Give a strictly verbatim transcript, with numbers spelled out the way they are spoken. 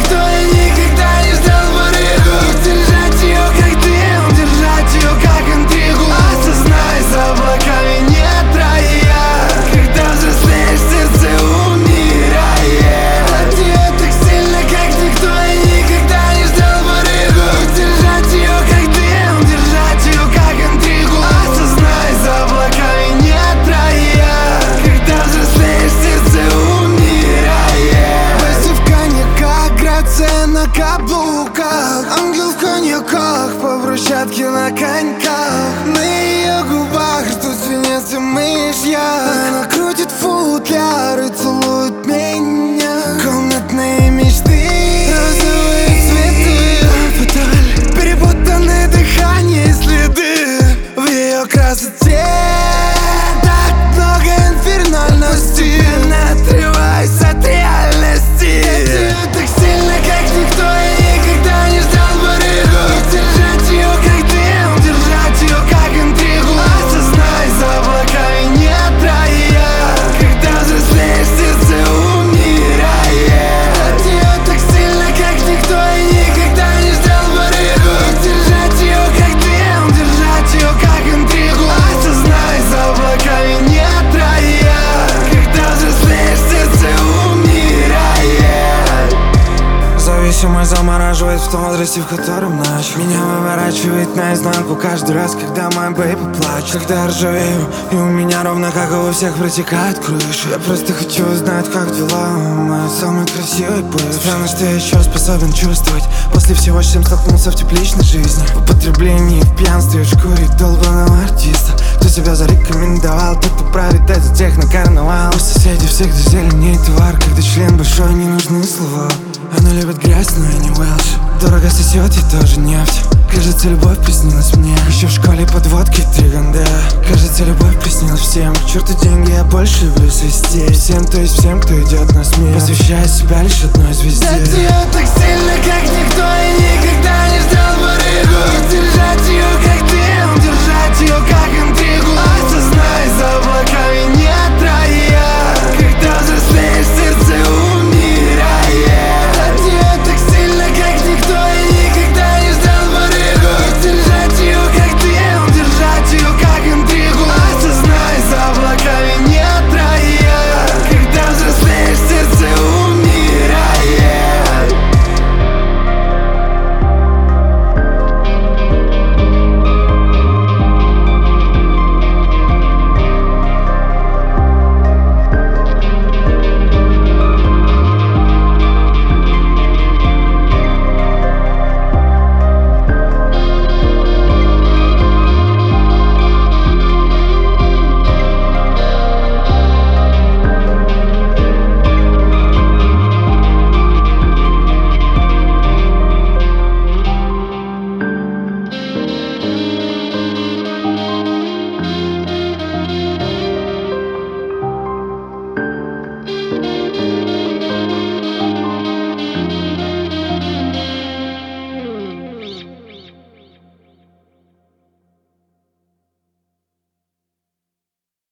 никто и никогда не ждал барыгу. Удержать ее как дым, удержать ее как интригу. Осознай, за облаками нет рая. Когда взрослеешь, сердце умирает. От нее так сильно, как никто и никогда не ждал барыгу. Удержать ее как дым, удержать ее как интригу. Осознай, за облаками нет рая. Когда взрослеешь, сердце умирает. Вася в коньяках, грация на каблуках. Ангел в коньяках, по брусчатке на коньках. На ее губах ждут свинец и мышья. Она крутит футляр и целует меня. Комнатные мечты, розовые цветы, фаталь, перепутанные дыхания и следы. В ее красоте так много инфернальности. Постепенно отрываюсь от реальности. Я тебя так сильно, как никто и никогда не ждал барыгу. Удержать ее как дым, удержать ее как интригу. Осознай, за облаками нет рая. Когда взрослеешь, сердце умирает. От нее так сильно, как никто и никогда не ждал барыгу. Удержать ее как дым, удержать ее как интригу. Осознай, за облаками нет рая. Когда взрослеешь, сердце умирает. Зависимость замораживает в том возрасте, в котором ночь. Меня выворачивает наизнанку каждый раз, когда мой бэйби плачет. Когда я ржавею, и у меня ровно как и у всех протекает крыша. Я просто хочу узнать, как дела, моя самая красивая бывшая. Странно, что я еще способен чувствовать после всего, с чем столкнулся в тепличной жизни. В употреблении, в пьянстве, в шкуре долбаного артиста. Кто себя зарекомендовал, тот управит этот технокарнавал. У соседей всегда зеленеет товар, когда член большой, не нужны слова. Она любит грязь, но я не Уэлш. Дорого сосет и тоже нефть. Кажется, любовь приснилась мне. Еще в школе подводки Триган-Д. Кажется, любовь приснилась всем. К черту деньги, я больше люблю свистеть. Всем, то есть всем, кто идет на смерть, посвящая себя лишь одной звезде.